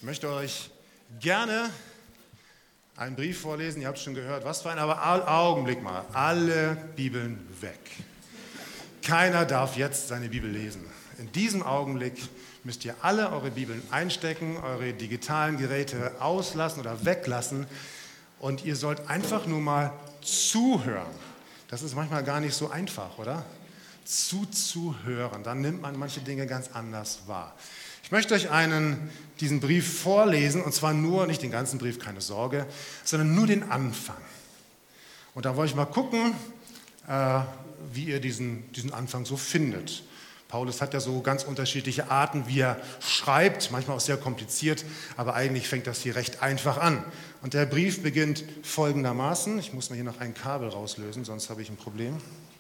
Ich möchte euch gerne einen Brief vorlesen. Ihr habt es schon gehört, was für ein, aber Augenblick mal. Alle Bibeln weg. Keiner darf jetzt seine Bibel lesen. In diesem Augenblick müsst ihr alle eure Bibeln einstecken, eure digitalen Geräte auslassen oder weglassen und ihr sollt einfach nur mal zuhören. Das ist manchmal gar nicht so einfach, oder? Zuzuhören, dann nimmt man manche Dinge ganz anders wahr. Ich möchte euch diesen Brief vorlesen, und zwar nur, nicht den ganzen Brief, keine Sorge, sondern nur den Anfang. Und da wollte ich mal gucken, wie ihr diesen Anfang so findet. Paulus hat ja so ganz unterschiedliche Arten, wie er schreibt, manchmal auch sehr kompliziert, aber eigentlich fängt das hier recht einfach an. Und der Brief beginnt folgendermaßen, ich muss mir hier noch ein Kabel rauslösen, sonst habe ich ein Problem.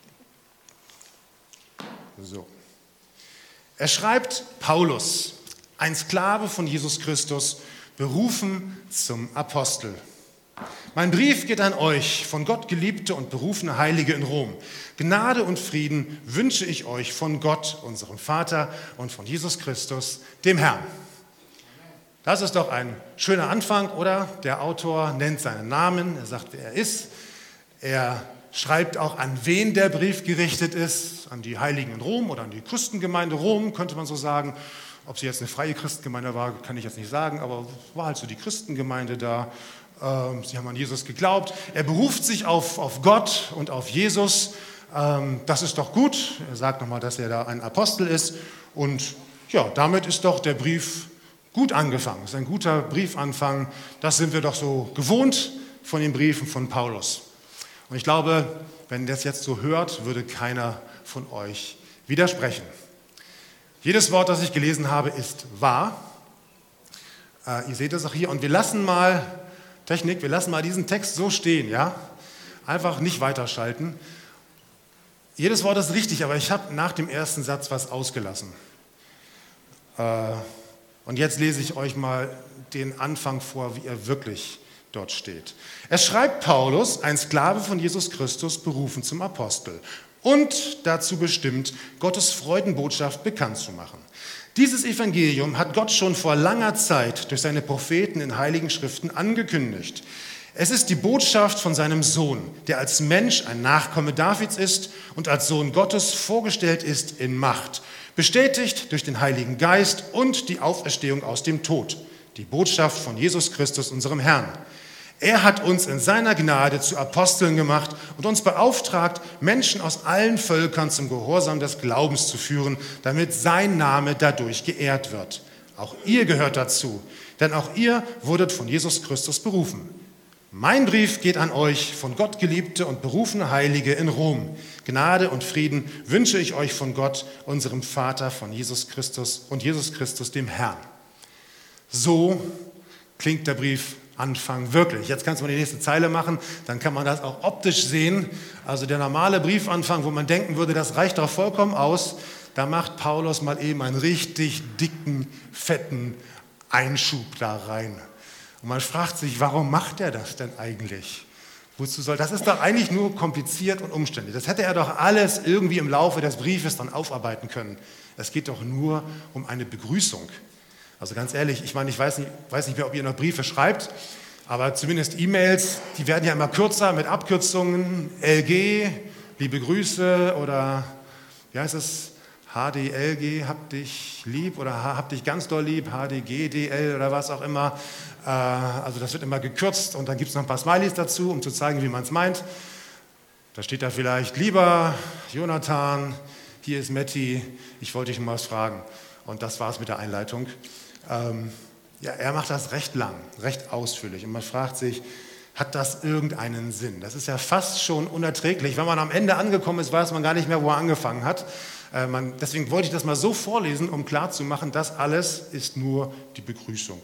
So. Er schreibt, Paulus, ein Sklave von Jesus Christus, berufen zum Apostel. Mein Brief geht an euch, von Gott geliebte und berufene Heilige in Rom. Gnade und Frieden wünsche ich euch von Gott, unserem Vater, und von Jesus Christus, dem Herrn. Das ist doch ein schöner Anfang, oder? Der Autor nennt seinen Namen, er sagt, wer er ist. Er schreibt auch, an wen der Brief gerichtet ist, an die Heiligen in Rom oder an die Christengemeinde Rom, könnte man so sagen. Ob sie jetzt eine freie Christengemeinde war, kann ich jetzt nicht sagen, aber war halt so die Christengemeinde da. Sie haben an Jesus geglaubt. Er beruft sich auf Gott und auf Jesus. Das ist doch gut. Er sagt nochmal, dass er da ein Apostel ist. Und ja, damit ist doch der Brief gut angefangen. Das ist ein guter Briefanfang. Das sind wir doch so gewohnt von den Briefen von Paulus. Und ich glaube, wenn ihr das jetzt so hört, würde keiner von euch widersprechen. Jedes Wort, das ich gelesen habe, ist wahr. Ihr seht es auch hier. Und wir lassen mal diesen Text so stehen, ja? Einfach nicht weiterschalten. Jedes Wort ist richtig, aber ich habe nach dem ersten Satz was ausgelassen. Und jetzt lese ich euch mal den Anfang vor, wie er wirklich dort steht. Es schreibt Paulus, ein Sklave von Jesus Christus, berufen zum Apostel und dazu bestimmt, Gottes Freudenbotschaft bekannt zu machen. Dieses Evangelium hat Gott schon vor langer Zeit durch seine Propheten in heiligen Schriften angekündigt. Es ist die Botschaft von seinem Sohn, der als Mensch ein Nachkomme Davids ist und als Sohn Gottes vorgestellt ist in Macht, bestätigt durch den Heiligen Geist und die Auferstehung aus dem Tod, die Botschaft von Jesus Christus, unserem Herrn. Er hat uns in seiner Gnade zu Aposteln gemacht und uns beauftragt, Menschen aus allen Völkern zum Gehorsam des Glaubens zu führen, damit sein Name dadurch geehrt wird. Auch ihr gehört dazu, denn auch ihr wurdet von Jesus Christus berufen. Mein Brief geht an euch, von Gott geliebte und berufene Heilige in Rom. Gnade und Frieden wünsche ich euch von Gott, unserem Vater, von Jesus Christus und Jesus Christus, dem Herrn. So klingt der Brief Anfang wirklich. Jetzt kannst du mal die nächste Zeile machen, dann kann man das auch optisch sehen. Also der normale Briefanfang, wo man denken würde, das reicht doch vollkommen aus, da macht Paulus mal eben einen richtig dicken, fetten Einschub da rein. Und man fragt sich, warum macht er das denn eigentlich? Wozu soll das? Ist doch eigentlich nur kompliziert und umständlich. Das hätte er doch alles irgendwie im Laufe des Briefes dann aufarbeiten können. Es geht doch nur um eine Begrüßung. Also ganz ehrlich, ich meine, ich weiß nicht mehr, ob ihr noch Briefe schreibt, aber zumindest E-Mails, die werden ja immer kürzer mit Abkürzungen, LG, liebe Grüße oder wie heißt es, HDLG, hab dich lieb oder hab dich ganz doll lieb, HDGDL oder was auch immer. Also das wird immer gekürzt und dann gibt es noch ein paar Smileys dazu, um zu zeigen, wie man es meint. Da steht da vielleicht, lieber Jonathan, hier ist Matti, ich wollte dich mal was fragen. Und das war es mit der Einleitung. Er macht das recht lang, recht ausführlich. Und man fragt sich, hat das irgendeinen Sinn? Das ist ja fast schon unerträglich. Wenn man am Ende angekommen ist, weiß man gar nicht mehr, wo er angefangen hat. Deswegen wollte ich das mal so vorlesen, um klarzumachen, das alles ist nur die Begrüßung.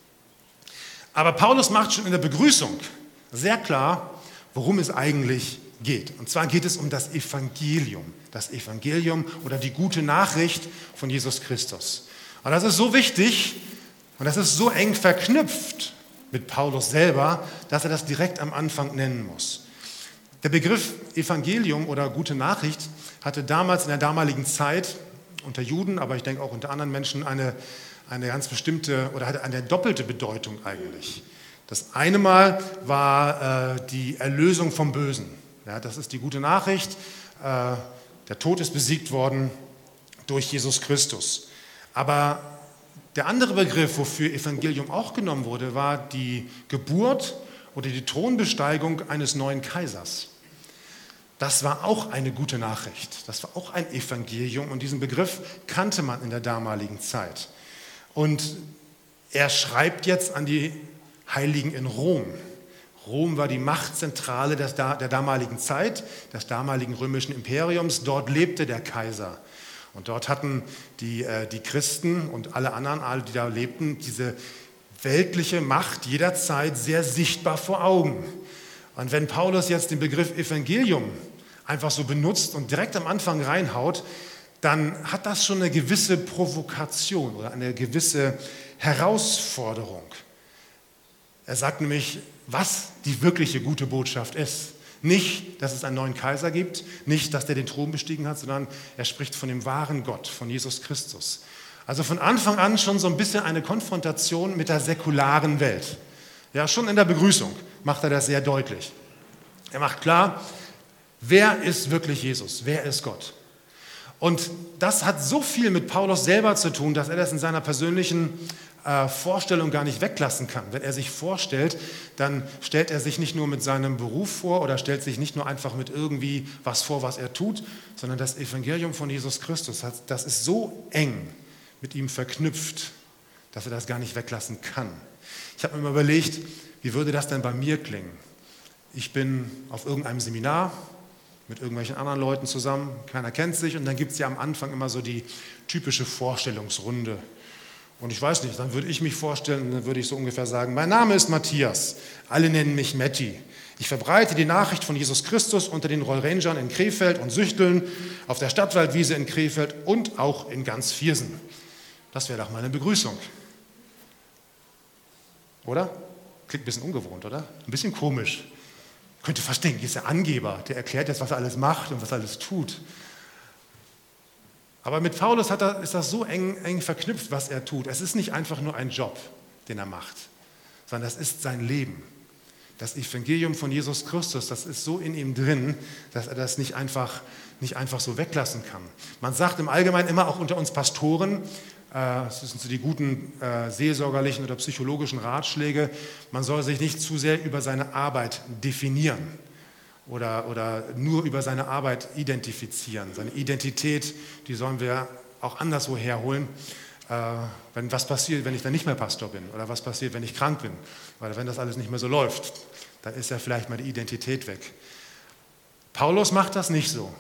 Aber Paulus macht schon in der Begrüßung sehr klar, worum es eigentlich geht. Und zwar geht es um das Evangelium. Das Evangelium oder die gute Nachricht von Jesus Christus. Und das ist so wichtig und das ist so eng verknüpft mit Paulus selber, dass er das direkt am Anfang nennen muss. Der Begriff Evangelium oder gute Nachricht hatte damals in der damaligen Zeit unter Juden, aber ich denke auch unter anderen Menschen eine eine ganz bestimmte oder hatte eine doppelte Bedeutung eigentlich. Das eine Mal war die Erlösung vom Bösen. Ja, das ist die gute Nachricht. Der Tod ist besiegt worden durch Jesus Christus. Aber der andere Begriff, wofür Evangelium auch genommen wurde, war die Geburt oder die Thronbesteigung eines neuen Kaisers. Das war auch eine gute Nachricht. Das war auch ein Evangelium und diesen Begriff kannte man in der damaligen Zeit. Und er schreibt jetzt an die Heiligen in Rom. Rom war die Machtzentrale der damaligen Zeit, des damaligen römischen Imperiums. Dort lebte der Kaiser. Und dort hatten die Christen und alle anderen, alle, die da lebten, diese weltliche Macht jederzeit sehr sichtbar vor Augen. Und wenn Paulus jetzt den Begriff Evangelium einfach so benutzt und direkt am Anfang reinhaut, dann hat das schon eine gewisse Provokation oder eine gewisse Herausforderung. Er sagt nämlich, was die wirkliche gute Botschaft ist. Nicht, dass es einen neuen Kaiser gibt, nicht, dass der den Thron bestiegen hat, sondern er spricht von dem wahren Gott, von Jesus Christus. Also von Anfang an schon so ein bisschen eine Konfrontation mit der säkularen Welt. Ja, schon in der Begrüßung macht er das sehr deutlich. Er macht klar, wer ist wirklich Jesus? Wer ist Gott? Und das hat so viel mit Paulus selber zu tun, dass er das in seiner persönlichen Vorstellung gar nicht weglassen kann. Wenn er sich vorstellt, dann stellt er sich nicht nur mit seinem Beruf vor oder stellt sich nicht nur einfach mit irgendwie was vor, was er tut, sondern das Evangelium von Jesus Christus, das ist so eng mit ihm verknüpft, dass er das gar nicht weglassen kann. Ich habe mir mal überlegt, wie würde das denn bei mir klingen? Ich bin auf irgendeinem Seminar mit irgendwelchen anderen Leuten zusammen, keiner kennt sich und dann gibt es ja am Anfang immer so die typische Vorstellungsrunde. Und ich weiß nicht, dann würde ich mich vorstellen und dann würde ich so ungefähr sagen, mein Name ist Matthias, alle nennen mich Matti. Ich verbreite die Nachricht von Jesus Christus unter den Rollrangern in Krefeld und Süchteln, auf der Stadtwaldwiese in Krefeld und auch in ganz Viersen. Das wäre doch mal eine Begrüßung. Oder? Klingt ein bisschen ungewohnt, oder? Ein bisschen komisch. Könnte fast denken, hier ist der Angeber, der erklärt jetzt, was er alles macht und was er alles tut. Aber mit Paulus ist das so eng verknüpft, was er tut. Es ist nicht einfach nur ein Job, den er macht, sondern das ist sein Leben. Das Evangelium von Jesus Christus, das ist so in ihm drin, dass er das nicht einfach so weglassen kann. Man sagt im Allgemeinen immer auch unter uns Pastoren, das sind so die guten seelsorgerlichen oder psychologischen Ratschläge, man soll sich nicht zu sehr über seine Arbeit definieren. Oder nur über seine Arbeit identifizieren. Seine Identität, die sollen wir auch anderswo herholen, wenn was passiert, wenn ich dann nicht mehr Pastor bin oder was passiert, wenn ich krank bin oder wenn das alles nicht mehr so läuft, dann ist ja vielleicht mal die Identität weg. Paulus macht das nicht so.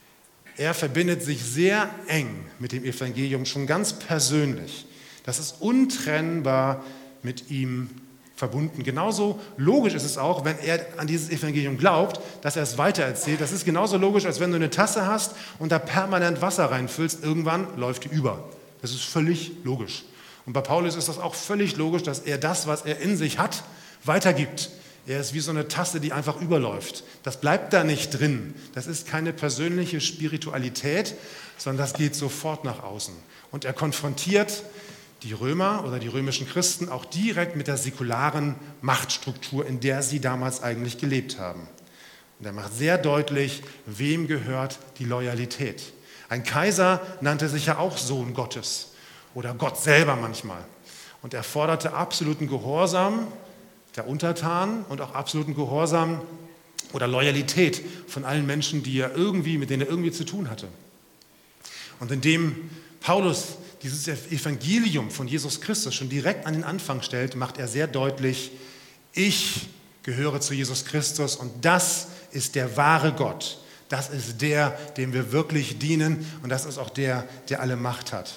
Er verbindet sich sehr eng mit dem Evangelium, schon ganz persönlich. Das ist untrennbar mit ihm verbunden. Genauso logisch ist es auch, wenn er an dieses Evangelium glaubt, dass er es weitererzählt. Das ist genauso logisch, als wenn du eine Tasse hast und da permanent Wasser reinfüllst. Irgendwann läuft die über. Das ist völlig logisch. Und bei Paulus ist das auch völlig logisch, dass er das, was er in sich hat, weitergibt. Er ist wie so eine Tasse, die einfach überläuft. Das bleibt da nicht drin. Das ist keine persönliche Spiritualität, sondern das geht sofort nach außen. Und er konfrontiert die Römer oder die römischen Christen auch direkt mit der säkularen Machtstruktur, in der sie damals eigentlich gelebt haben. Und er macht sehr deutlich, wem gehört die Loyalität. Ein Kaiser nannte sich ja auch Sohn Gottes oder Gott selber manchmal. Und er forderte absoluten Gehorsam der Untertanen und auch absoluten Gehorsam oder Loyalität von allen Menschen, mit denen er irgendwie zu tun hatte. Und indem Paulus dieses Evangelium von Jesus Christus schon direkt an den Anfang stellt, macht er sehr deutlich, ich gehöre zu Jesus Christus und das ist der wahre Gott. Das ist der, dem wir wirklich dienen und das ist auch der, der alle Macht hat.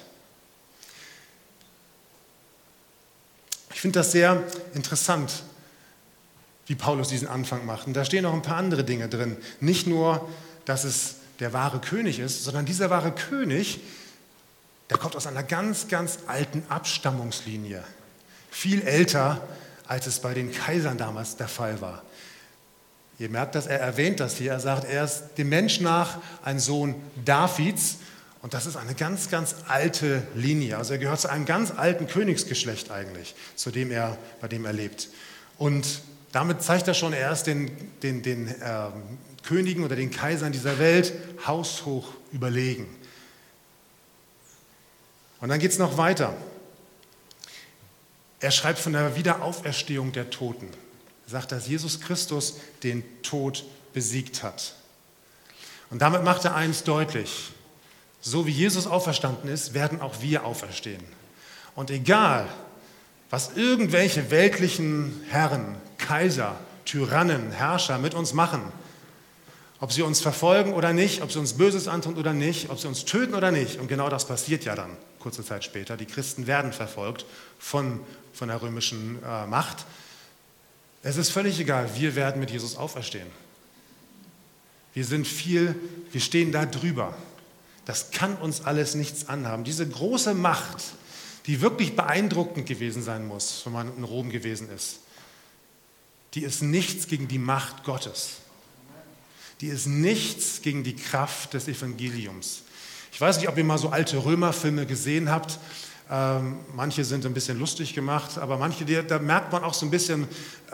Ich finde das sehr interessant, wie Paulus diesen Anfang macht. Und da stehen noch ein paar andere Dinge drin. Nicht nur, dass es der wahre König ist, sondern dieser wahre König, der kommt aus einer ganz, ganz alten Abstammungslinie. Viel älter, als es bei den Kaisern damals der Fall war. Ihr merkt das, er erwähnt das hier. Er sagt, er ist dem Mensch nach ein Sohn Davids. Und das ist eine ganz, ganz alte Linie. Also er gehört zu einem ganz alten Königsgeschlecht eigentlich, bei dem er lebt. Und damit zeigt er schon, er ist den Königen oder den Kaisern dieser Welt haushoch überlegen. Und dann geht es noch weiter. Er schreibt von der Wiederauferstehung der Toten. Er sagt, dass Jesus Christus den Tod besiegt hat. Und damit macht er eins deutlich. So wie Jesus auferstanden ist, werden auch wir auferstehen. Und egal, was irgendwelche weltlichen Herren, Kaiser, Tyrannen, Herrscher mit uns machen, ob sie uns verfolgen oder nicht, ob sie uns Böses antun oder nicht, ob sie uns töten oder nicht, und genau das passiert ja dann, kurze Zeit später. Die Christen werden verfolgt von der römischen Macht. Es ist völlig egal, wir werden mit Jesus auferstehen. Wir stehen da drüber. Das kann uns alles nichts anhaben. Diese große Macht, die wirklich beeindruckend gewesen sein muss, wenn man in Rom gewesen ist, die ist nichts gegen die Macht Gottes. Die ist nichts gegen die Kraft des Evangeliums. Ich weiß nicht, ob ihr mal so alte Römerfilme gesehen habt. Manche sind ein bisschen lustig gemacht, aber manche, da merkt man auch so ein bisschen,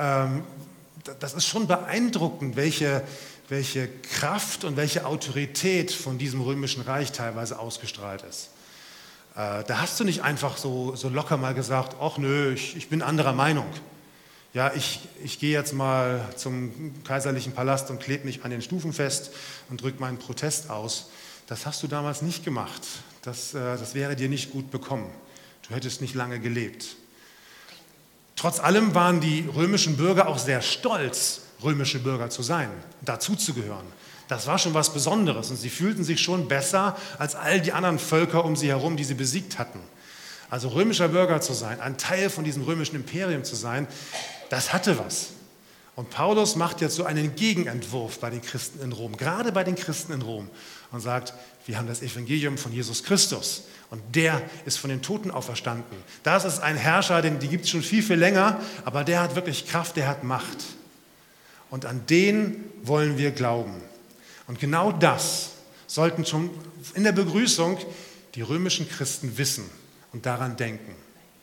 das ist schon beeindruckend, welche Kraft und welche Autorität von diesem römischen Reich teilweise ausgestrahlt ist. Da hast du nicht einfach so locker mal gesagt, ach nö, ich bin anderer Meinung. Ja, ich gehe jetzt mal zum kaiserlichen Palast und klebe mich an den Stufen fest und drücke meinen Protest aus. Das hast du damals nicht gemacht. Das wäre dir nicht gut bekommen. Du hättest nicht lange gelebt. Trotz allem waren die römischen Bürger auch sehr stolz, römische Bürger zu sein, dazuzugehören. Das war schon was Besonderes und sie fühlten sich schon besser als all die anderen Völker um sie herum, die sie besiegt hatten. Also römischer Bürger zu sein, ein Teil von diesem römischen Imperium zu sein, das hatte was. Und Paulus macht jetzt so einen Gegenentwurf bei den Christen in Rom, gerade bei den Christen in Rom, und sagt, wir haben das Evangelium von Jesus Christus und der ist von den Toten auferstanden. Das ist ein Herrscher, die gibt es schon viel, viel länger, aber der hat wirklich Kraft, der hat Macht. Und an den wollen wir glauben. Und genau das sollten schon in der Begrüßung die römischen Christen wissen und daran denken.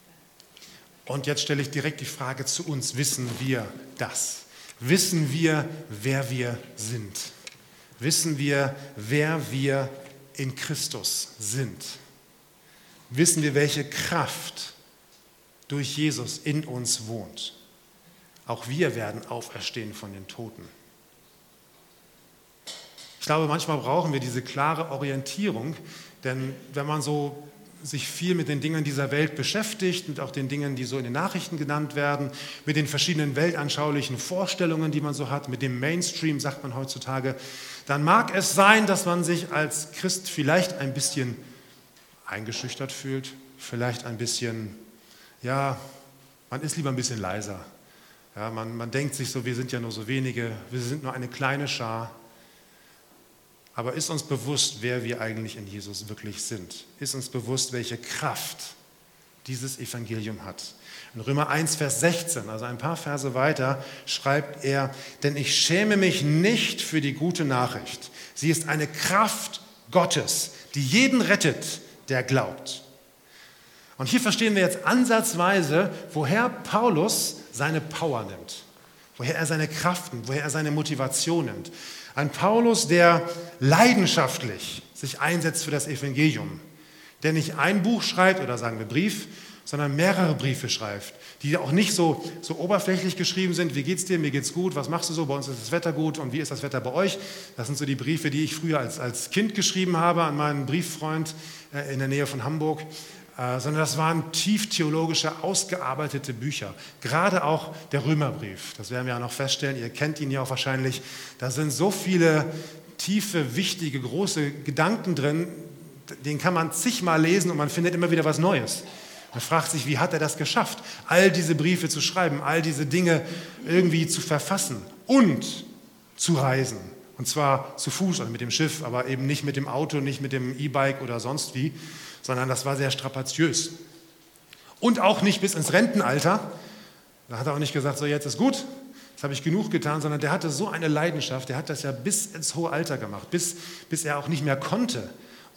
Und jetzt stelle ich direkt die Frage zu uns, wissen wir das? Wissen wir, wer wir sind? Wissen wir, wer wir in Christus sind? Wissen wir, welche Kraft durch Jesus in uns wohnt? Auch wir werden auferstehen von den Toten. Ich glaube, manchmal brauchen wir diese klare Orientierung, denn wenn man so sich viel mit den Dingen dieser Welt beschäftigt, mit auch den Dingen, die so in den Nachrichten genannt werden, mit den verschiedenen weltanschaulichen Vorstellungen, die man so hat, mit dem Mainstream, sagt man heutzutage, dann mag es sein, dass man sich als Christ vielleicht ein bisschen eingeschüchtert fühlt, vielleicht ein bisschen, ja, man ist lieber ein bisschen leiser. Ja, man denkt sich so, wir sind ja nur so wenige, wir sind nur eine kleine Schar. Aber ist uns bewusst, wer wir eigentlich in Jesus wirklich sind? Ist uns bewusst, welche Kraft dieses Evangelium hat? In Römer 1, Vers 16, also ein paar Verse weiter, schreibt er, denn ich schäme mich nicht für die gute Nachricht. Sie ist eine Kraft Gottes, die jeden rettet, der glaubt. Und hier verstehen wir jetzt ansatzweise, woher Paulus seine Power nimmt, woher er seine Kraft nimmt, woher er seine Motivation nimmt. Ein Paulus, der leidenschaftlich sich einsetzt für das Evangelium, der nicht ein Buch schreibt oder sagen wir Brief, sondern mehrere Briefe schreibt, die auch nicht so oberflächlich geschrieben sind, wie geht's dir, mir geht's gut, was machst du so, bei uns ist das Wetter gut und wie ist das Wetter bei euch? Das sind so die Briefe, die ich früher als Kind geschrieben habe an meinen Brieffreund in der Nähe von Hamburg. Sondern das waren tief theologische, ausgearbeitete Bücher. Gerade auch der Römerbrief, das werden wir ja noch feststellen, ihr kennt ihn ja auch wahrscheinlich. Da sind so viele tiefe, wichtige, große Gedanken drin, den kann man zigmal lesen und man findet immer wieder was Neues. Man fragt sich, wie hat er das geschafft, all diese Briefe zu schreiben, all diese Dinge irgendwie zu verfassen und zu reisen. Und zwar zu Fuß oder mit dem Schiff, aber eben nicht mit dem Auto, nicht mit dem E-Bike oder sonst wie, sondern das war sehr strapaziös. Und auch nicht bis ins Rentenalter. Da hat er auch nicht gesagt, so jetzt ist gut, jetzt habe ich genug getan, sondern der hatte so eine Leidenschaft, der hat das ja bis ins hohe Alter gemacht, bis er auch nicht mehr konnte.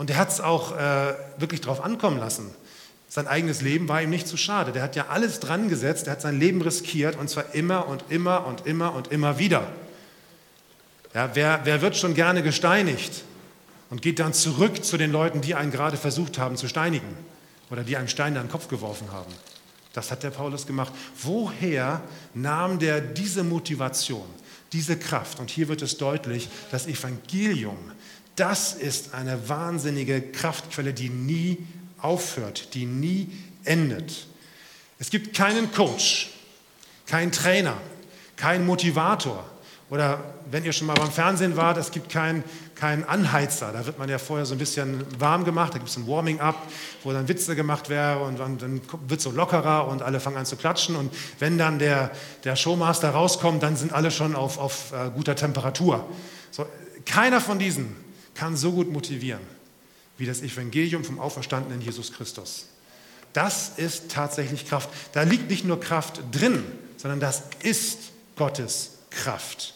Und er hat es auch wirklich drauf ankommen lassen. Sein eigenes Leben war ihm nicht zu schade. Der hat ja alles dran gesetzt, der hat sein Leben riskiert und zwar immer und immer und immer und immer wieder. Ja, wer wird schon gerne gesteinigt und geht dann zurück zu den Leuten, die einen gerade versucht haben zu steinigen oder die einen Stein in den Kopf geworfen haben? Das hat der Paulus gemacht. Woher nahm der diese Motivation, diese Kraft? Und hier wird es deutlich, das Evangelium, das ist eine wahnsinnige Kraftquelle, die nie aufhört, die nie endet. Es gibt keinen Coach, keinen Trainer, keinen Motivator. Oder wenn ihr schon mal beim Fernsehen wart, es gibt keinen Anheizer. Da wird man ja vorher so ein bisschen warm gemacht, da gibt es ein Warming-up, wo dann Witze gemacht werden und dann wird es so lockerer und alle fangen an zu klatschen. Und wenn dann der Showmaster rauskommt, dann sind alle schon auf guter Temperatur. So, keiner von diesen kann so gut motivieren wie das Evangelium vom auferstandenen Jesus Christus. Das ist tatsächlich Kraft. Da liegt nicht nur Kraft drin, sondern das ist Gottes Kraft.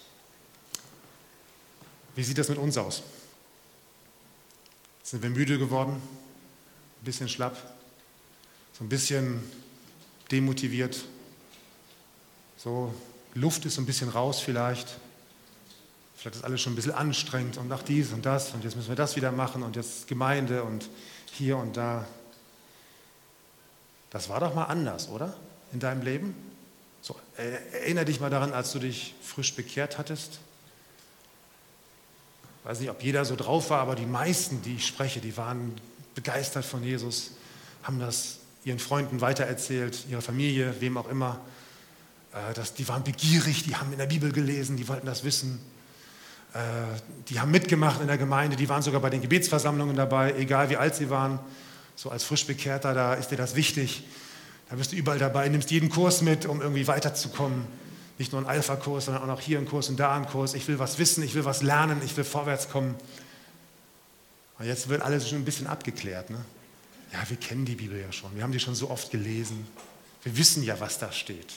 Wie sieht das mit uns aus? Sind wir müde geworden? Ein bisschen schlapp? So ein bisschen demotiviert? So, Luft ist so ein bisschen raus vielleicht? Vielleicht ist alles schon ein bisschen anstrengend und nach dies und das und jetzt müssen wir das wieder machen und jetzt Gemeinde und hier und da. Das war doch mal anders, oder? In deinem Leben? So, erinnere dich mal daran, als du dich frisch bekehrt hattest. Ich weiß nicht, ob jeder so drauf war, aber die meisten, die ich spreche, die waren begeistert von Jesus, haben das ihren Freunden weitererzählt, ihrer Familie, wem auch immer. Die waren begierig, die haben in der Bibel gelesen, die wollten das wissen. Die haben mitgemacht in der Gemeinde, die waren sogar bei den Gebetsversammlungen dabei, egal wie alt sie waren. So als Frischbekehrter, da ist dir das wichtig. Da bist du überall dabei, nimmst jeden Kurs mit, um irgendwie weiterzukommen. Nicht nur einen Alpha-Kurs, sondern auch noch hier einen Kurs und da einen Kurs. Ich will was wissen, ich will was lernen, ich will vorwärts kommen. Und jetzt wird alles schon ein bisschen abgeklärt. Ne? Ja, wir kennen die Bibel ja schon, wir haben die schon so oft gelesen. Wir wissen ja, was da steht.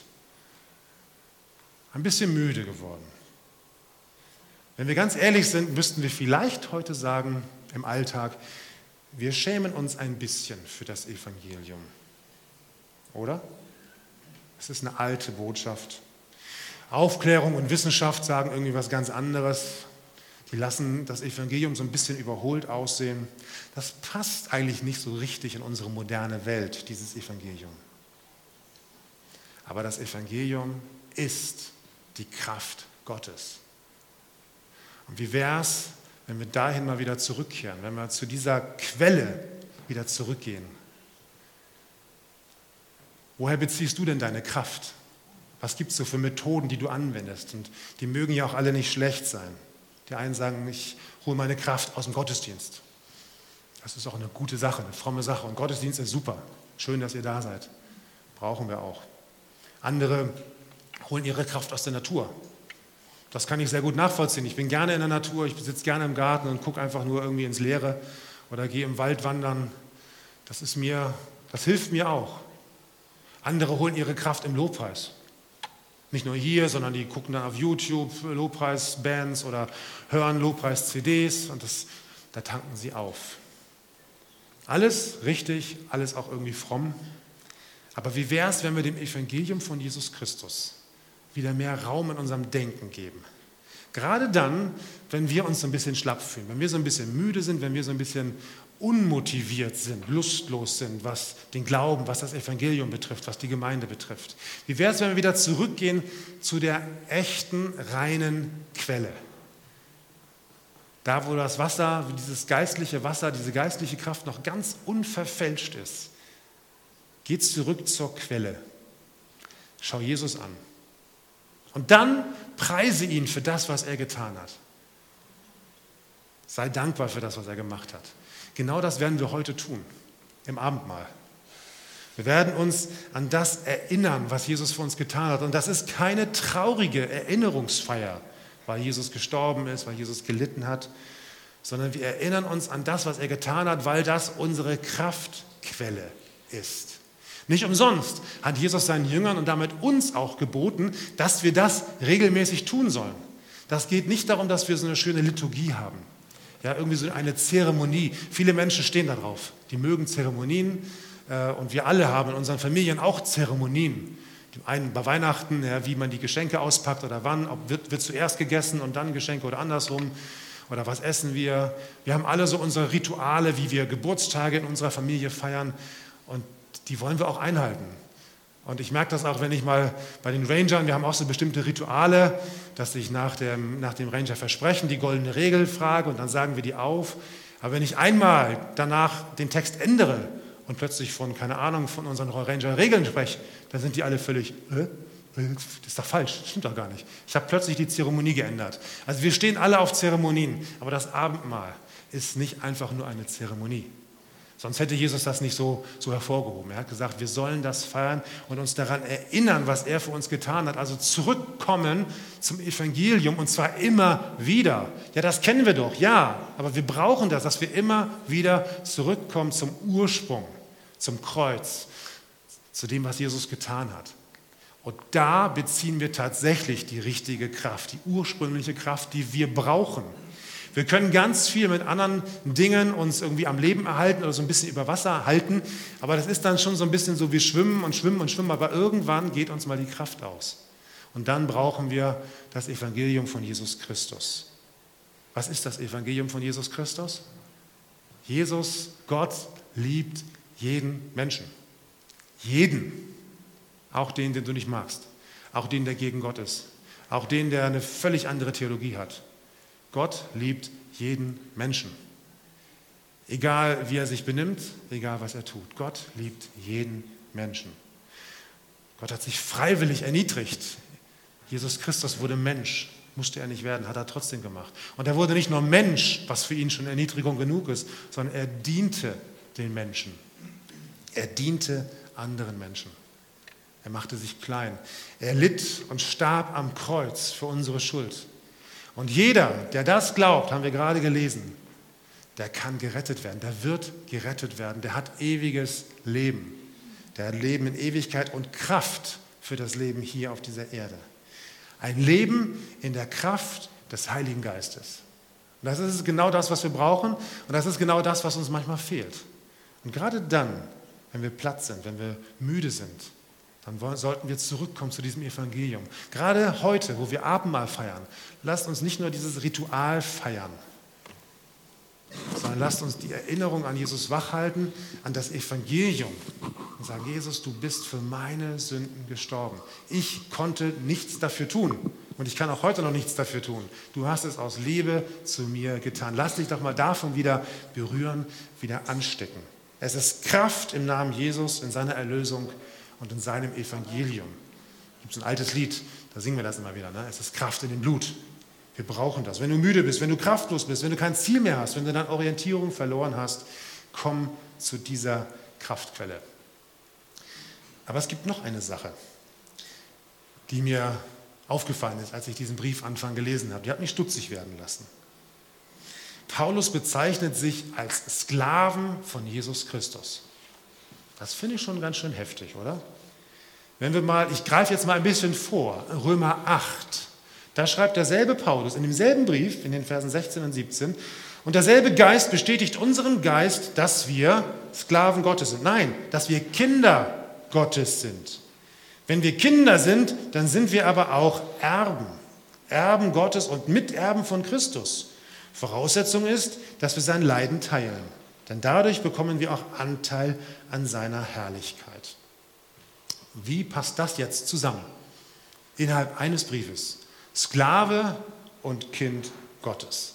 Ein bisschen müde geworden. Wenn wir ganz ehrlich sind, müssten wir vielleicht heute sagen, im Alltag, wir schämen uns ein bisschen für das Evangelium. Oder? Es ist eine alte Botschaft. Aufklärung und Wissenschaft sagen irgendwie was ganz anderes. Die lassen das Evangelium so ein bisschen überholt aussehen. Das passt eigentlich nicht so richtig in unsere moderne Welt, dieses Evangelium. Aber das Evangelium ist die Kraft Gottes. Und wie wäre es, wenn wir dahin mal wieder zurückkehren, wenn wir zu dieser Quelle wieder zurückgehen? Woher beziehst du denn deine Kraft? Was gibt es so für Methoden, die du anwendest? Und die mögen ja auch alle nicht schlecht sein. Die einen sagen, ich hole meine Kraft aus dem Gottesdienst. Das ist auch eine gute Sache, eine fromme Sache. Und Gottesdienst ist super. Schön, dass ihr da seid. Brauchen wir auch. Andere holen ihre Kraft aus der Natur. Das kann ich sehr gut nachvollziehen. Ich bin gerne in der Natur, ich sitze gerne im Garten und gucke einfach nur irgendwie ins Leere oder gehe im Wald wandern. Das hilft mir auch. Andere holen ihre Kraft im Lobpreis. Nicht nur hier, sondern die gucken dann auf YouTube Lobpreisbands oder hören Lobpreis-CDs und da tanken sie auf. Alles richtig, alles auch irgendwie fromm. Aber wie wäre es, wenn wir dem Evangelium von Jesus Christus wieder mehr Raum in unserem Denken geben? Gerade dann, wenn wir uns so ein bisschen schlapp fühlen, wenn wir so ein bisschen müde sind, wenn wir so ein bisschen unmotiviert sind, lustlos sind, was den Glauben, was das Evangelium betrifft, was die Gemeinde betrifft. Wie wäre es, wenn wir wieder zurückgehen zu der echten, reinen Quelle? Da, wo das Wasser, dieses geistliche Wasser, diese geistliche Kraft noch ganz unverfälscht ist. Geht zurück zur Quelle. Schau Jesus an. Und dann preise ihn für das, was er getan hat. Sei dankbar für das, was er gemacht hat. Genau das werden wir heute tun, im Abendmahl. Wir werden uns an das erinnern, was Jesus für uns getan hat. Und das ist keine traurige Erinnerungsfeier, weil Jesus gestorben ist, weil Jesus gelitten hat, sondern wir erinnern uns an das, was er getan hat, weil das unsere Kraftquelle ist. Nicht umsonst hat Jesus seinen Jüngern und damit uns auch geboten, dass wir das regelmäßig tun sollen. Das geht nicht darum, dass wir so eine schöne Liturgie haben. Ja, irgendwie so eine Zeremonie. Viele Menschen stehen da drauf. Die mögen Zeremonien und wir alle haben in unseren Familien auch Zeremonien. Dem einen bei Weihnachten, ja, wie man die Geschenke auspackt oder wann, wird zuerst gegessen und dann Geschenke oder andersrum. Oder was essen wir? Wir haben alle so unsere Rituale, wie wir Geburtstage in unserer Familie feiern und die wollen wir auch einhalten. Und ich merke das auch, wenn ich mal bei den Rangern, wir haben auch so bestimmte Rituale, dass ich nach dem Ranger Versprechen die goldene Regel frage und dann sagen wir die auf. Aber wenn ich einmal danach den Text ändere und plötzlich von unseren Ranger Regeln spreche, dann sind die alle völlig, das ist doch falsch, das stimmt doch gar nicht. Ich habe plötzlich die Zeremonie geändert. Also wir stehen alle auf Zeremonien, aber das Abendmahl ist nicht einfach nur eine Zeremonie. Sonst hätte Jesus das nicht so hervorgehoben. Er hat gesagt, wir sollen das feiern und uns daran erinnern, was er für uns getan hat. Also zurückkommen zum Evangelium und zwar immer wieder. Ja, das kennen wir doch, ja, aber wir brauchen das, dass wir immer wieder zurückkommen zum Ursprung, zum Kreuz, zu dem, was Jesus getan hat. Und da beziehen wir tatsächlich die richtige Kraft, die ursprüngliche Kraft, die wir brauchen. Wir können ganz viel mit anderen Dingen uns irgendwie am Leben erhalten oder so ein bisschen über Wasser halten, aber das ist dann schon so ein bisschen so, wir schwimmen und schwimmen und schwimmen, aber irgendwann geht uns mal die Kraft aus. Und dann brauchen wir das Evangelium von Jesus Christus. Was ist das Evangelium von Jesus Christus? Jesus, Gott, liebt jeden Menschen. Jeden. Auch den, den du nicht magst. Auch den, der gegen Gott ist. Auch den, der eine völlig andere Theologie hat. Gott liebt jeden Menschen. Egal, wie er sich benimmt, egal, was er tut. Gott liebt jeden Menschen. Gott hat sich freiwillig erniedrigt. Jesus Christus wurde Mensch. Musste er nicht werden, hat er trotzdem gemacht. Und er wurde nicht nur Mensch, was für ihn schon Erniedrigung genug ist, sondern er diente den Menschen. Er diente anderen Menschen. Er machte sich klein. Er litt und starb am Kreuz für unsere Schuld. Und jeder, der das glaubt, haben wir gerade gelesen, der kann gerettet werden, der wird gerettet werden, der hat ewiges Leben. Der hat Leben in Ewigkeit und Kraft für das Leben hier auf dieser Erde. Ein Leben in der Kraft des Heiligen Geistes. Und das ist genau das, was wir brauchen und das ist genau das, was uns manchmal fehlt. Und gerade dann, wenn wir platt sind, wenn wir müde sind, dann sollten wir zurückkommen zu diesem Evangelium. Gerade heute, wo wir Abendmahl feiern, lasst uns nicht nur dieses Ritual feiern, sondern lasst uns die Erinnerung an Jesus wachhalten, an das Evangelium und sagen, Jesus, du bist für meine Sünden gestorben. Ich konnte nichts dafür tun und ich kann auch heute noch nichts dafür tun. Du hast es aus Liebe zu mir getan. Lass dich doch mal davon wieder berühren, wieder anstecken. Es ist Kraft im Namen Jesus, in seiner Erlösung und in seinem Evangelium. Es gibt so ein altes Lied, da singen wir das immer wieder. Ne? Es ist Kraft in dem Blut. Wir brauchen das. Wenn du müde bist, wenn du kraftlos bist, wenn du kein Ziel mehr hast, wenn du deine Orientierung verloren hast, komm zu dieser Kraftquelle. Aber es gibt noch eine Sache, die mir aufgefallen ist, als ich diesen Briefanfang gelesen habe. Die hat mich stutzig werden lassen. Paulus bezeichnet sich als Sklaven von Jesus Christus. Das finde ich schon ganz schön heftig, oder? Ich greife jetzt mal ein bisschen vor, Römer 8, da schreibt derselbe Paulus in demselben Brief, in den Versen 16 und 17, und derselbe Geist bestätigt unseren Geist, dass wir Sklaven Gottes sind. Nein, dass wir Kinder Gottes sind. Wenn wir Kinder sind, dann sind wir aber auch Erben. Erben Gottes und Miterben von Christus. Voraussetzung ist, dass wir sein Leiden teilen. Denn dadurch bekommen wir auch Anteil an seiner Herrlichkeit. Wie passt das jetzt zusammen? Innerhalb eines Briefes. Sklave und Kind Gottes.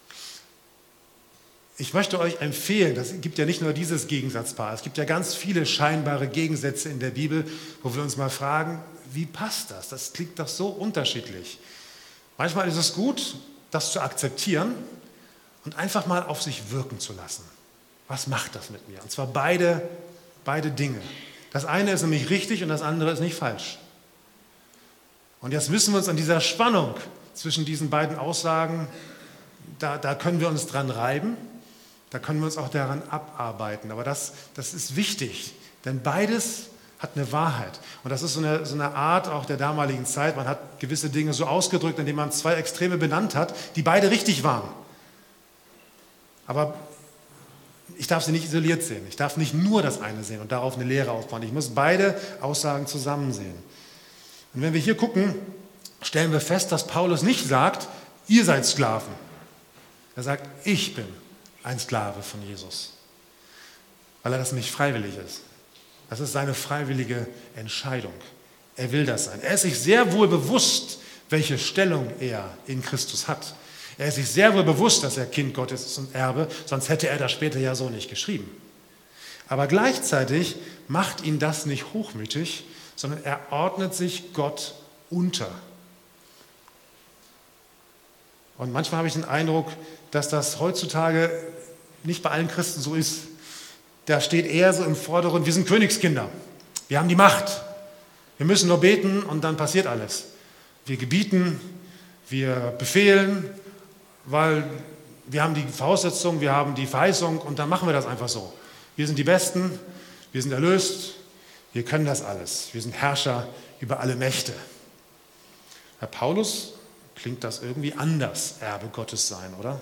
Ich möchte euch empfehlen, das gibt ja nicht nur dieses Gegensatzpaar, es gibt ja ganz viele scheinbare Gegensätze in der Bibel, wo wir uns mal fragen, wie passt das? Das klingt doch so unterschiedlich. Manchmal ist es gut, das zu akzeptieren und einfach mal auf sich wirken zu lassen. Was macht das mit mir? Und zwar beide Dinge. Das eine ist nämlich richtig und das andere ist nicht falsch. Und jetzt müssen wir uns an dieser Spannung zwischen diesen beiden Aussagen, da können wir uns dran reiben, da können wir uns auch daran abarbeiten. Aber das ist wichtig, denn beides hat eine Wahrheit. Und das ist so eine Art auch der damaligen Zeit. Man hat gewisse Dinge so ausgedrückt, indem man zwei Extreme benannt hat, die beide richtig waren. Aber ich darf sie nicht isoliert sehen. Ich darf nicht nur das eine sehen und darauf eine Lehre aufbauen. Ich muss beide Aussagen zusammen sehen. Und wenn wir hier gucken, stellen wir fest, dass Paulus nicht sagt, ihr seid Sklaven. Er sagt, ich bin ein Sklave von Jesus, weil er das nicht freiwillig ist. Das ist seine freiwillige Entscheidung. Er will das sein. Er ist sich sehr wohl bewusst, welche Stellung er in Christus hat. Er ist sich sehr wohl bewusst, dass er Kind Gottes ist und Erbe, sonst hätte er das später ja so nicht geschrieben. Aber gleichzeitig macht ihn das nicht hochmütig, sondern er ordnet sich Gott unter. Und manchmal habe ich den Eindruck, dass das heutzutage nicht bei allen Christen so ist. Da steht eher so im Vordergrund, wir sind Königskinder, wir haben die Macht, wir müssen nur beten und dann passiert alles. Wir gebieten, wir befehlen, weil wir haben die Voraussetzung, wir haben die Verheißung und dann machen wir das einfach so. Wir sind die Besten, wir sind erlöst, wir können das alles. Wir sind Herrscher über alle Mächte. Bei Paulus klingt das irgendwie anders, Erbe Gottes sein, oder?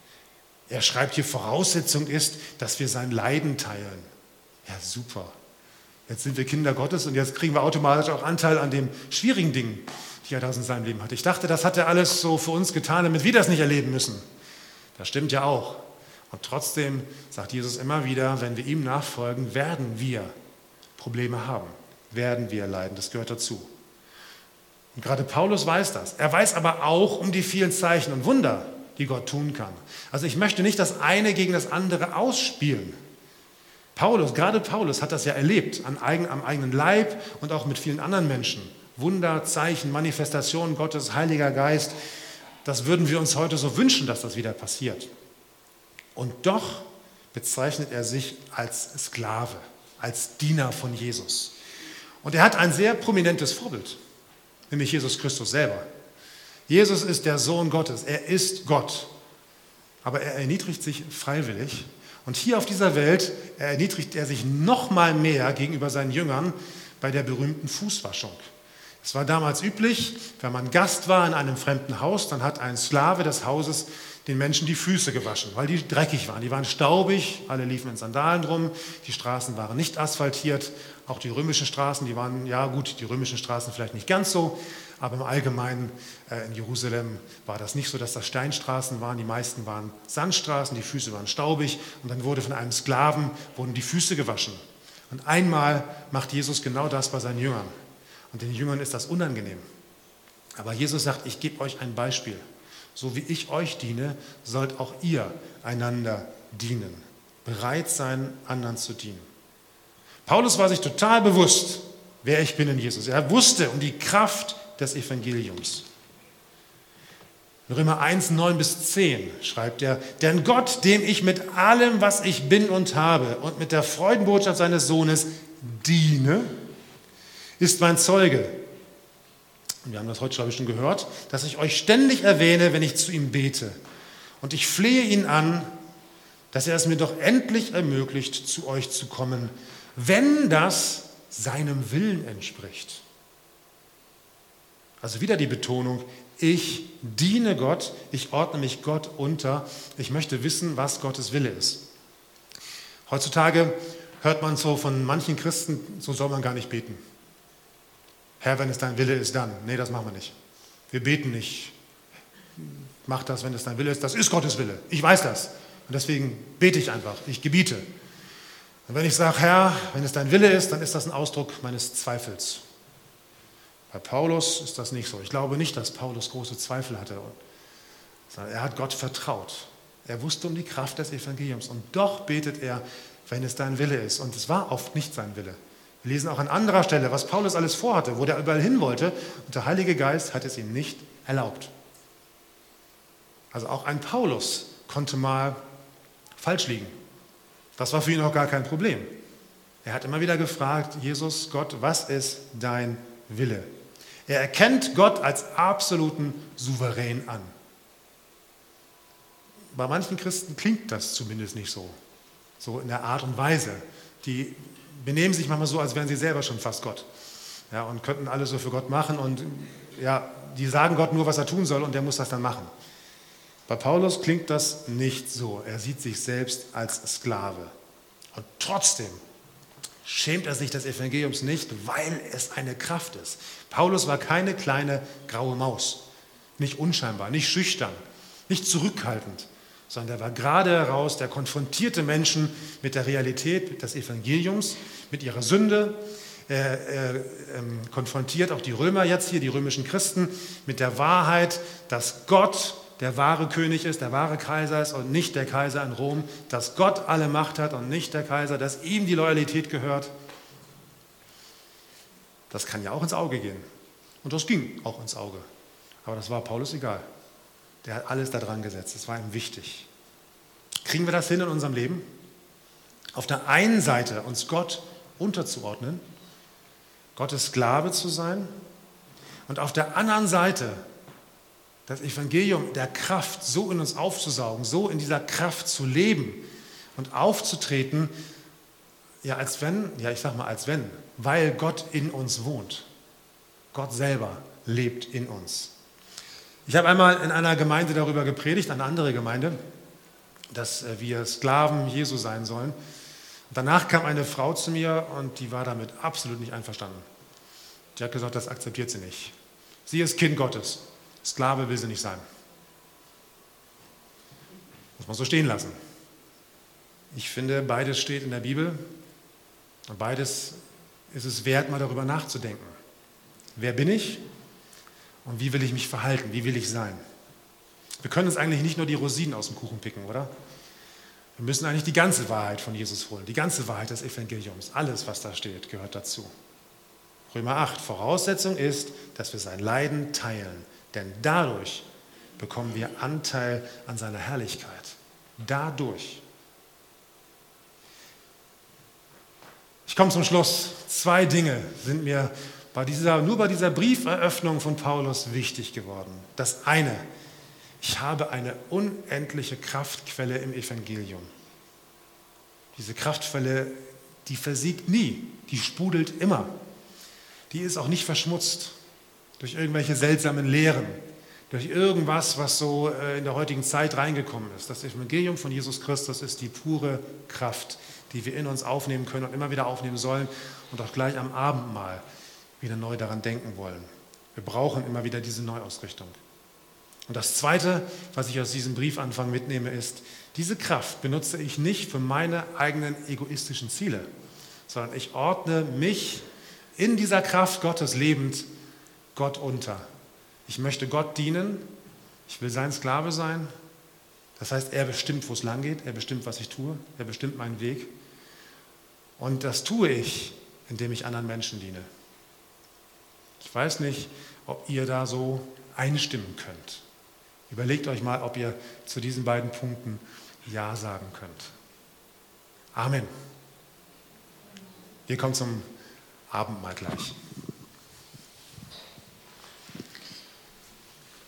Er schreibt hier, Voraussetzung ist, dass wir sein Leiden teilen. Ja, super. Jetzt sind wir Kinder Gottes und jetzt kriegen wir automatisch auch Anteil an den schwierigen Dingen, die er da in seinem Leben hat. Ich dachte, das hat er alles so für uns getan, damit wir das nicht erleben müssen. Das stimmt ja auch. Und trotzdem sagt Jesus immer wieder, wenn wir ihm nachfolgen, werden wir Probleme haben, werden wir leiden. Das gehört dazu. Und gerade Paulus weiß das. Er weiß aber auch um die vielen Zeichen und Wunder, die Gott tun kann. Also ich möchte nicht das eine gegen das andere ausspielen. Gerade Paulus hat das ja erlebt, am eigenen Leib und auch mit vielen anderen Menschen. Wunder, Zeichen, Manifestationen Gottes, Heiliger Geist. Das würden wir uns heute so wünschen, dass das wieder passiert. Und doch bezeichnet er sich als Sklave, als Diener von Jesus. Und er hat ein sehr prominentes Vorbild, nämlich Jesus Christus selber. Jesus ist der Sohn Gottes, er ist Gott, aber er erniedrigt sich freiwillig. Und hier auf dieser Welt erniedrigt er sich noch mal mehr gegenüber seinen Jüngern bei der berühmten Fußwaschung. Es war damals üblich, wenn man Gast war in einem fremden Haus, dann hat ein Sklave des Hauses den Menschen die Füße gewaschen, weil die dreckig waren. Die waren staubig, alle liefen in Sandalen rum, die Straßen waren nicht asphaltiert, auch die römischen Straßen, die waren, ja gut, die römischen Straßen vielleicht nicht ganz so, aber im Allgemeinen in Jerusalem war das nicht so, dass das Steinstraßen waren, die meisten waren Sandstraßen, die Füße waren staubig und dann wurde von einem Sklaven wurden die Füße gewaschen. Und einmal macht Jesus genau das bei seinen Jüngern. Und den Jüngern ist das unangenehm. Aber Jesus sagt, ich gebe euch ein Beispiel. So wie ich euch diene, sollt auch ihr einander dienen. Bereit sein, anderen zu dienen. Paulus war sich total bewusst, wer ich bin in Jesus. Er wusste um die Kraft des Evangeliums. In Römer 1, 9-10 schreibt er, denn Gott, dem ich mit allem, was ich bin und habe und mit der Freudenbotschaft seines Sohnes diene, ist mein Zeuge. Und wir haben das heute, glaube ich, schon gehört, dass ich euch ständig erwähne, wenn ich zu ihm bete. Und ich flehe ihn an, dass er es mir doch endlich ermöglicht, zu euch zu kommen, wenn das seinem Willen entspricht. Also wieder die Betonung, ich diene Gott, ich ordne mich Gott unter, ich möchte wissen, was Gottes Wille ist. Heutzutage hört man so von manchen Christen, so soll man gar nicht beten. Herr, wenn es dein Wille ist, dann. Nee, das machen wir nicht. Wir beten nicht. Mach das, wenn es dein Wille ist. Das ist Gottes Wille. Ich weiß das. Und deswegen bete ich einfach. Ich gebiete. Und wenn ich sage, Herr, wenn es dein Wille ist, dann ist das ein Ausdruck meines Zweifels. Bei Paulus ist das nicht so. Ich glaube nicht, dass Paulus große Zweifel hatte. Sondern er hat Gott vertraut. Er wusste um die Kraft des Evangeliums. Und doch betet er, wenn es dein Wille ist. Und es war oft nicht sein Wille. Wir lesen auch an anderer Stelle, was Paulus alles vorhatte, wo der überall hin wollte. Und der Heilige Geist hat es ihm nicht erlaubt. Also auch ein Paulus konnte mal falsch liegen. Das war für ihn auch gar kein Problem. Er hat immer wieder gefragt, Jesus, Gott, was ist dein Wille? Er erkennt Gott als absoluten Souverän an. Bei manchen Christen klingt das zumindest nicht so. So in der Art und Weise. Die benehmen sich manchmal so, als wären sie selber schon fast Gott. Ja, und könnten alles so für Gott machen. Und ja, die sagen Gott nur, was er tun soll und der muss das dann machen. Bei Paulus klingt das nicht so. Er sieht sich selbst als Sklave. Und trotzdem schämt er sich des Evangeliums nicht, weil es eine Kraft ist. Paulus war keine kleine graue Maus. Nicht unscheinbar, nicht schüchtern, nicht zurückhaltend, sondern er war gerade heraus, der konfrontierte Menschen mit der Realität des Evangeliums, mit ihrer Sünde. Er konfrontiert auch die Römer jetzt hier, die römischen Christen, mit der Wahrheit, dass Gott der wahre König ist, der wahre Kaiser ist und nicht der Kaiser in Rom, dass Gott alle Macht hat und nicht der Kaiser, dass ihm die Loyalität gehört. Das kann ja auch ins Auge gehen. Und das ging auch ins Auge. Aber das war Paulus egal. Der hat alles daran gesetzt. Das war ihm wichtig. Kriegen wir das hin in unserem Leben? Auf der einen Seite uns Gott unterzuordnen, Gottes Sklave zu sein und auf der anderen Seite das Evangelium der Kraft so in uns aufzusaugen, so in dieser Kraft zu leben und aufzutreten, ja, als wenn, weil Gott in uns wohnt. Gott selber lebt in uns. Ich habe einmal in einer Gemeinde darüber gepredigt, eine andere Gemeinde, dass wir Sklaven Jesu sein sollen. Und danach kam eine Frau zu mir und die war damit absolut nicht einverstanden. Die hat gesagt, das akzeptiert sie nicht. Sie ist Kind Gottes. Sklave will sie nicht sein. Muss man so stehen lassen. Ich finde, beides steht in der Bibel und beides ist es wert, mal darüber nachzudenken. Wer bin ich und wie will ich mich verhalten? Wie will ich sein? Wir können uns eigentlich nicht nur die Rosinen aus dem Kuchen picken, oder? Wir müssen eigentlich die ganze Wahrheit von Jesus holen, die ganze Wahrheit des Evangeliums. Alles, was da steht, gehört dazu. Römer 8, Voraussetzung ist, dass wir sein Leiden teilen. Denn dadurch bekommen wir Anteil an seiner Herrlichkeit. Dadurch. Ich komme zum Schluss. 2 Dinge sind mir nur bei dieser Brieferöffnung von Paulus wichtig geworden. Das eine, ich habe eine unendliche Kraftquelle im Evangelium. Diese Kraftquelle, die versiegt nie, die sprudelt immer. Die ist auch nicht verschmutzt durch irgendwelche seltsamen Lehren, durch irgendwas, was so in der heutigen Zeit reingekommen ist. Das Evangelium von Jesus Christus ist die pure Kraft, die wir in uns aufnehmen können und immer wieder aufnehmen sollen und auch gleich am Abendmahl wieder neu daran denken wollen. Wir brauchen immer wieder diese Neuausrichtung. Und das Zweite, was ich aus diesem Briefanfang mitnehme, ist, diese Kraft benutze ich nicht für meine eigenen egoistischen Ziele, sondern ich ordne mich in dieser Kraft Gottes lebend Gott unter. Ich möchte Gott dienen, ich will sein Sklave sein. Das heißt, er bestimmt, wo es lang geht, er bestimmt, was ich tue, er bestimmt meinen Weg. Und das tue ich, indem ich anderen Menschen diene. Ich weiß nicht, ob ihr da so einstimmen könnt. Überlegt euch mal, ob ihr zu diesen beiden Punkten Ja sagen könnt. Amen. Wir kommen zum Abendmahl gleich.